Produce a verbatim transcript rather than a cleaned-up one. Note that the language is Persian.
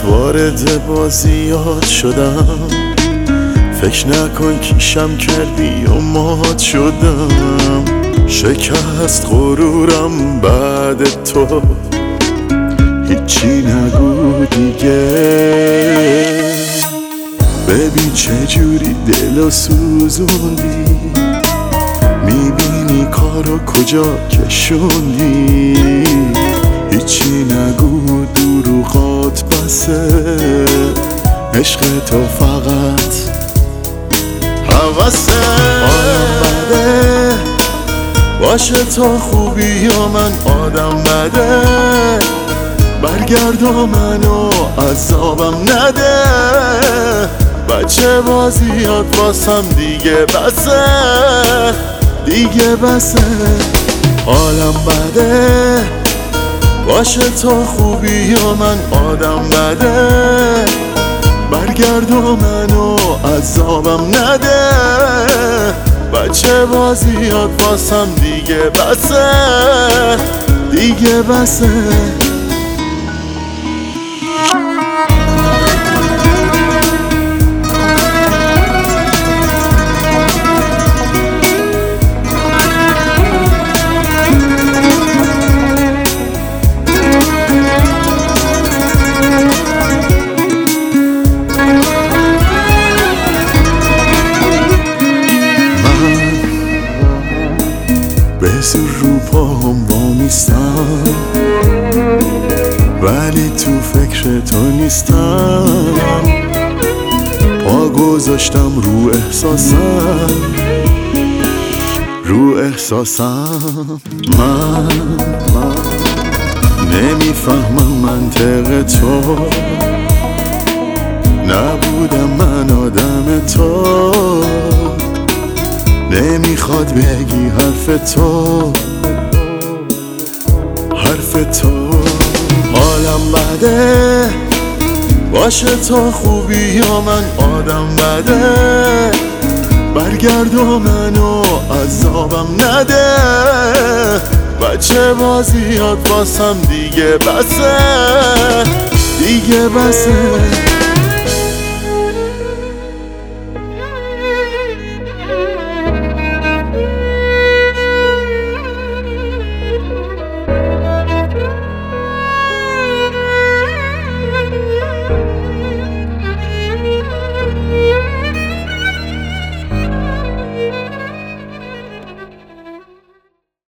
وارد بازیات شدم، فکر نکن کیشم کردی و مات شدم. شکست غرورم بعد تو، هیچی نگو دیگه. ببین چجوری دلو سوزوندی، میبینی کارو کجا کشوندی. هیچی نگو دروغات بسه، عشق تو فقط حواسه. آدم بده باشه تا خوبی یا من آدم بده، برگرد و منو عذابم نده. بچه بازیات واسم دیگه بسه، دیگه بسه. حالم بده باشه تا خوبی یا من آدم بده، برگرد و منو عذابم نده. بچه بازیات واسم دیگه بسه، دیگه بسه. به زور رو پاهم وامیستم، ولی تو فکر تو نیستم. پا گذاشتم رو احساسم، رو احساسم. من, من نمیفهمم منطق تو، نبودم من آدم تو. نمیخواد بگی حرف تو، حرف تو. حالم بده باشه تا خوبی یا من آدم بده، برگرد و منو عذابم نده. بچه بازیات واسم دیگه بسه، دیگه بسه.